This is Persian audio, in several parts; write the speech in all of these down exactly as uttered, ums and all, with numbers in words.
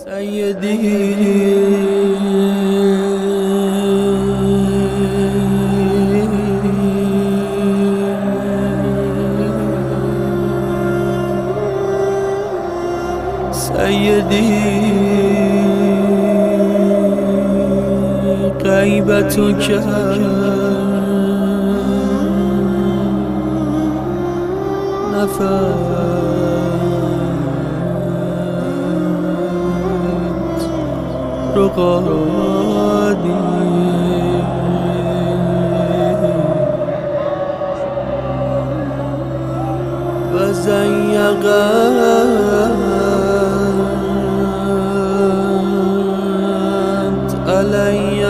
سیدی سیدی غیبتک نفت رقادی و زیقت علی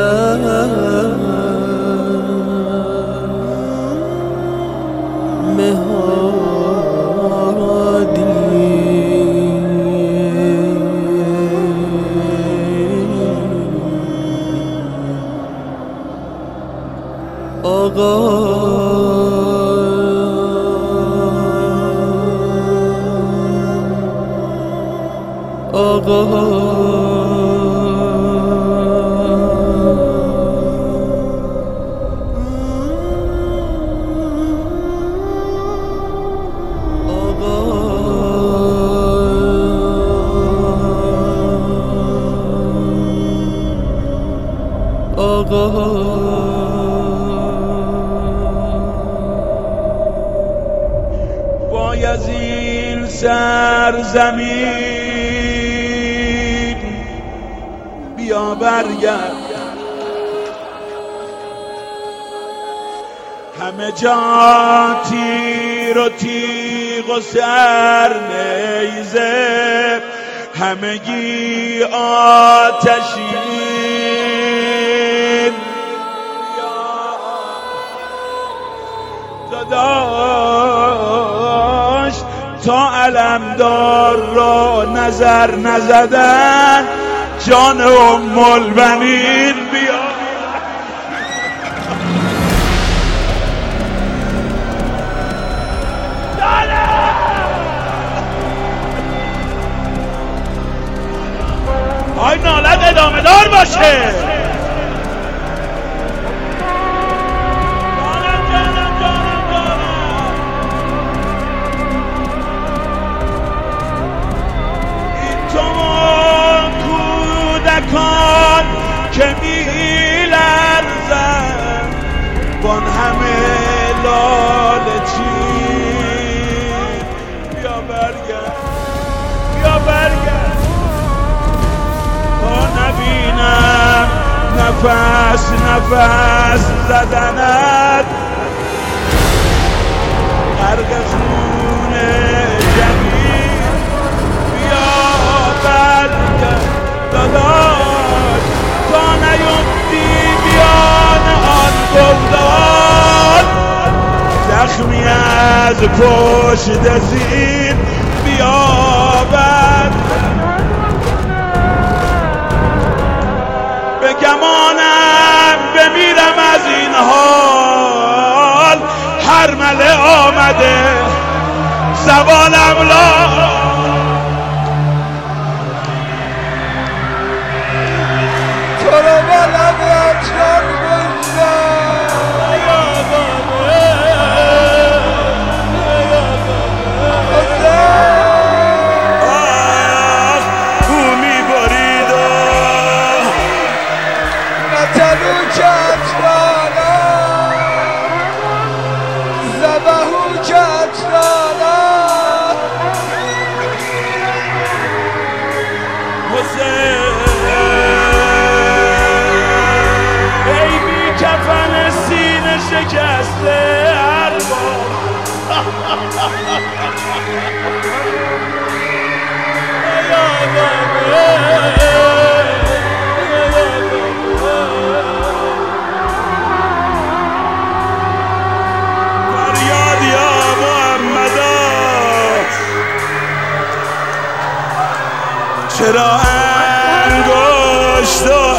مهادی آقا آقا وای از این سرزمین بیا برگرد، همه جا تیر و تیغ و سر نیزه، همگی آتشین. داداش تا علمدار را نظر نزدن، جان ام البنین بیا. آی نالت ادامه دار باشه. کودکان که می لرزن بان همه لاله چین، بیا برگرد بیا برگرد تا نبینم نفس نفس زدنت، غرق خون جمیل. بیا برگرد داداش تا نیفتی بیان آن گلدان، زخمی از پشت زین بیا برگرد. به گمانم بمیرم از این حال، هر مله آمده زبانم لا. ای بی کفن سینه شکسته ارباب، فریاد یا محمدا، چرا انگشت